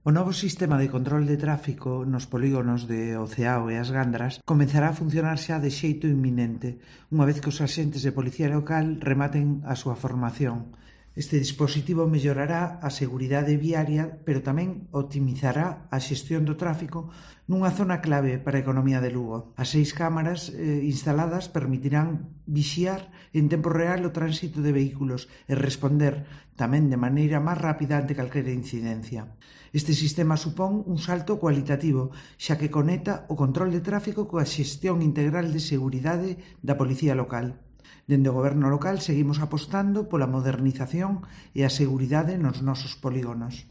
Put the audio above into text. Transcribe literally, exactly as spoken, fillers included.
O novo sistema de control de tráfico nos polígonos de Oceao e as Gandras comezará a funcionar xa de xeito inminente, unha vez que os axentes de policía local rematen a súa formación. Este dispositivo mellorará a seguridade viaria, pero tamén optimizará a xestión do tráfico nunha zona clave para a economía de Lugo. As seis cámaras eh, instaladas permitirán vixiar en tempo real o tránsito de vehículos e responder tamén de maneira máis rápida ante calquera incidencia. Este sistema supón un salto cualitativo, xa que conecta o control de tráfico coa xestión integral de seguridade da policía local. Dende o goberno local seguimos apostando pola modernización e a seguridade nos nosos polígonos.